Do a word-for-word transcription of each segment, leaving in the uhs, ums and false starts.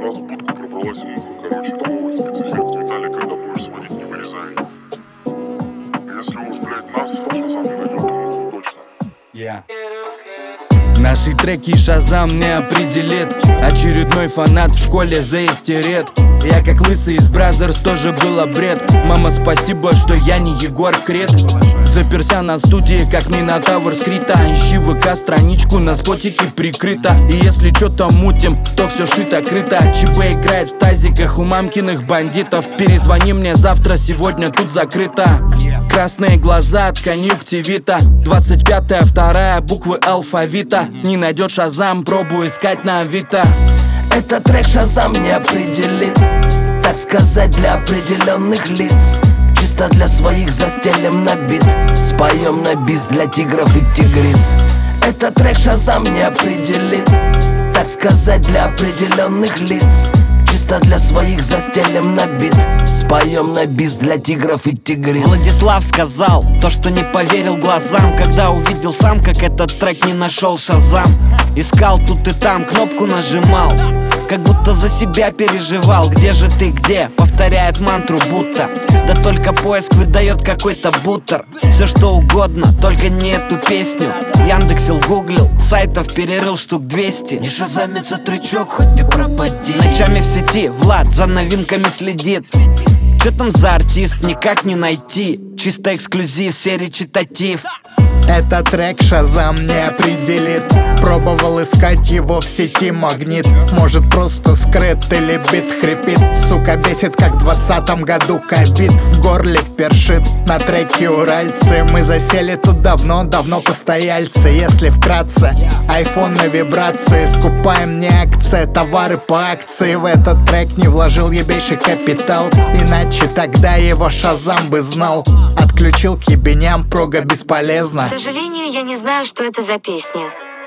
Сразу в будку пробралась и, короче, новый спецэффект. Виталий, когда будешь сводить, не вырезай. Если уж, блядь, нас Шазам не найдет, то точно. Yeah. Наши треки Шазам не определит. Очередной фанат в школе заистерет. Я как лысый из Бразерс, тоже было бред. Мама, спасибо, что я не Егор Крет. Заперся на студии, как Минотавр скрита. Ищи ВК страничку, на спотике прикрыто. И если что-то мутим, то все шито-крыто. ЧБ играет в тазиках у мамкиных бандитов. Перезвони мне завтра, сегодня тут закрыто. Красные глаза от конъюнктивита. Двадцать пятая, вторая, буквы алфавита. Не найдет Шазам, пробуй искать на Авито. Этот трек Шазам не определит, так сказать, для определенных лиц. Чисто для своих застелим на бит, споем на бис для тигров и тигриц. Этот трек Шазам не определит, так сказать, для определенных лиц. Чисто для своих застелим на бит, споем на бис для тигров и тигриц. Владислав сказал то, что не поверил глазам, когда увидел сам, как этот трек не нашел Шазам. Искал тут и там, кнопку нажимал, как будто за себя переживал. Где же ты, где? Повторяет мантру будто. Да только поиск выдает какой-то бутер. Все что угодно, только не эту песню. Яндексил, гуглил, сайтов перерыл штук двести. Не шазамится трючок, хоть ты пропади. Ночами в сети Влад за новинками следит. Чё там за артист, никак не найти. Чисто эксклюзив, все речитатив. Этот трек Шазам не определит. Пробовал искать его в сети магнит. Может просто скрыт или бит хрипит. Сука бесит, как в двадцатом году ковид. В горле першит на треке уральцы. Мы засели тут давно, давно постояльцы. Если вкратце, айфон на вибрации. Скупаем не акции, товары по акции. В этот трек не вложил ебейший капитал. Иначе тогда его Шазам бы знал. Отключил к ебеням, прога бесполезна. К сожалению, я не знаю, что это за песня.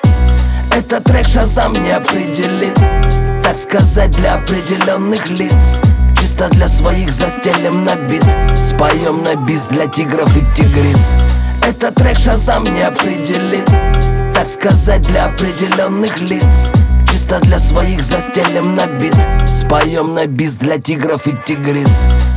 Этот трек Шазам не определит, так сказать, для определенных лиц. Чисто для своих застелим на бит, споем на бис для тигров и тигриц. Этот трек Шазам не определит, так сказать, для определенных лиц. Чисто для своих застелим на бит, споем на бис для тигров и тигриц.